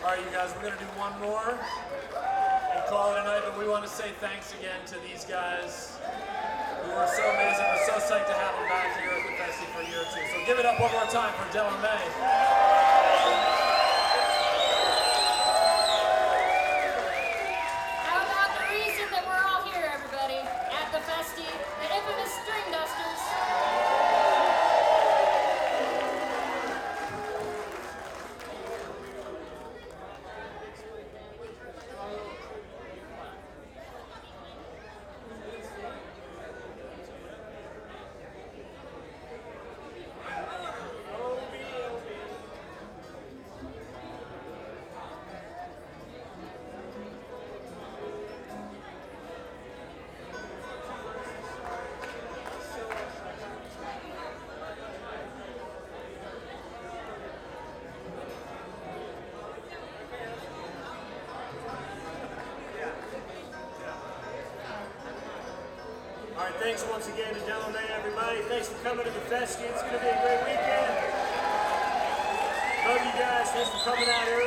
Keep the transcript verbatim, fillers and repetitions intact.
All right, you guys, we're going to do one more and call it a night, but we want to say thanks again to these guys who are so amazing. We're so psyched to have them back here at the Festi for a year or two. So give it up one more time for Dylan May. How about the reason that we're all here, everybody, at the Festi, the infamous String Dusters. All right, thanks once again to Dylan May, everybody. Thanks for coming to the Festi. It's going to be a great weekend. Love you guys. Thanks for coming out early.